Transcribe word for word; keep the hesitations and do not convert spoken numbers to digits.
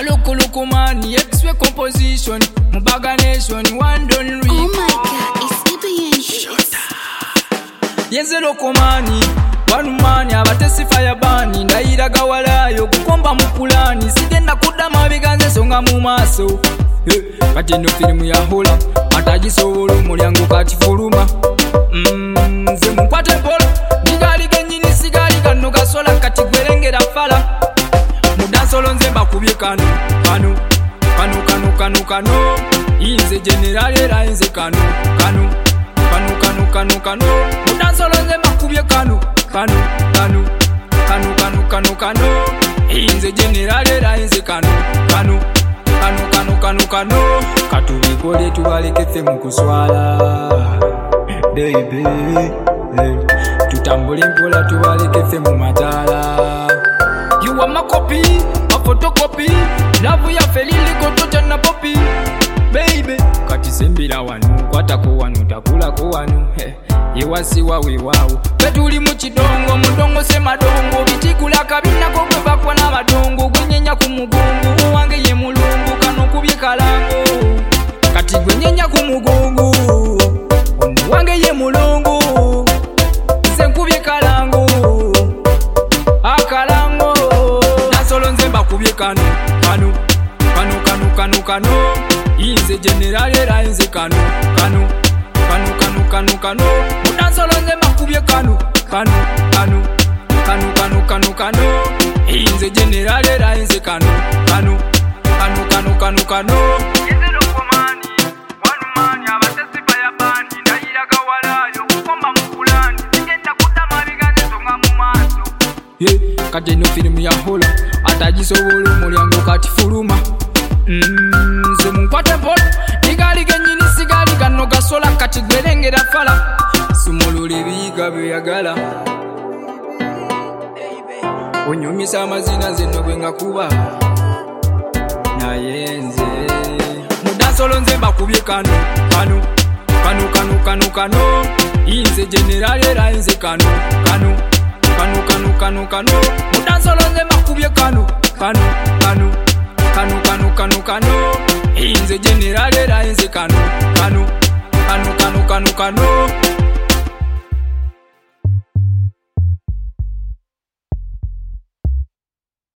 Aluku luku man, X-ray composition, Mubaga nation, one don't read. Oh my god, it's Ibrahim hits. Yenze lokomani, one man abatesi fire bani, ndaira gawalayo kukomba mukulani, sigenda kudama biganze songa mu maso. Hey, kati no film ya hola, atagisobola omulyango kati fuluma. Mm, nze mukwate mpola, nigali genyini sigali kano gasola kati gwerengera fala. Mudansolo nze mbakubye kano, kano, kano kano kano kano, inze general era inze kano, kano, kano kano kano kano, mudansolo nze mbakubye kano, kano, kano, kano kano kano kano, inze general era inze kano, kano, kano kano kano kano, katubikole tubalekete mu kuswala. Baby, hey, tutambule mpola tubalekete mu matala. You are my copy, my photocopy. Love ya felili kotocha na popi. Baby, kati sembila wanu, kwata ko wanu, takula ko wanu. Hey, yewasi wawe wawo. Petuli mu kidongo, mudongo se madongo. Bitikula kabina ko kweba kwa na madongo. Gwenyenya ku mugongo, uwange ye mulungu kano kubye kalango. Kati gwenyenya ku mugongo, uwange ye mulungu. Nze nkubye kalango. Akalango. Nasolo nze mbakubye kano, kano, kano kano kano kano. Inze general era inze kano, kano, kano kano kano kano. Mudansolo nze mbakubye kano, kano, kano, kano kano kano kano. Inze general era inze kano, kano, kano kano kano kano. Inze lokomani, one man abatesi fire bani, ndaira gawalayo kukomba mukulani, sigenda kudama biganze songa mu maso. Yeah, kati no film ya hola, atagisobola omulyango kati fuluma. Mm, nze munkwate mpola, nigali genyini sigali kano gasola kati gwerengera fala. Sumulula ebiyiga byeyagala, onyumisa amazina nze nno gwe ngakuba. Naye nze mudansolo nze mbakubye kano, kano, kano kano kano kano. Inze general era inze kano, kano, kano kano kano kano. Mudansolo nze mbakubye kano, kano, kano, kano kano kano kano. Inze general era inze kano, kano, kano kano kano kano.